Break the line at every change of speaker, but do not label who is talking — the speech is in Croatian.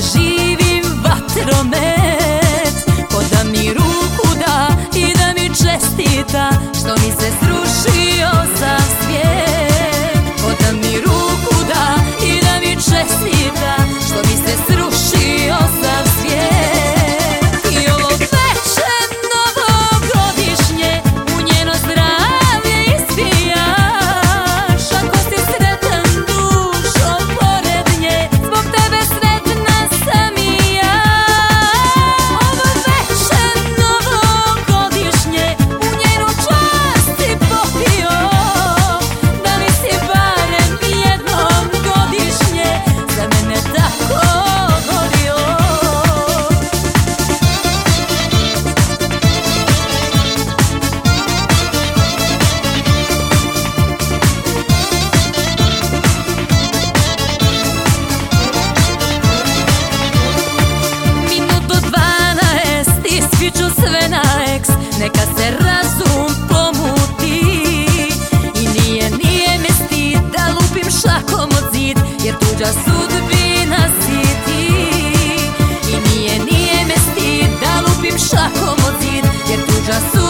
živim vatromet, ko da mi ruku da i da mi čestita što mi se srušio sav svijet. Ko da mi ruku da i da mi čestita što mi se srušio sav svijet. I ovo veče novogodišnje u njeno zdravlje ispijaš. Ako si sretan dušo pored nje, zbog tebe sretna sam i ja. Ovo veče novogodišnje u njenu čast si popio. Da li si barem jednom godišnje za mene tako gorio? Minut do 12 ispiću sve na eks, neka se razum pomuti. I nije me stid da lupim šakom od zid, jer tuđa sudbina si ti. I nije me stid da lupim šakom od zid, jer tuđa sudbina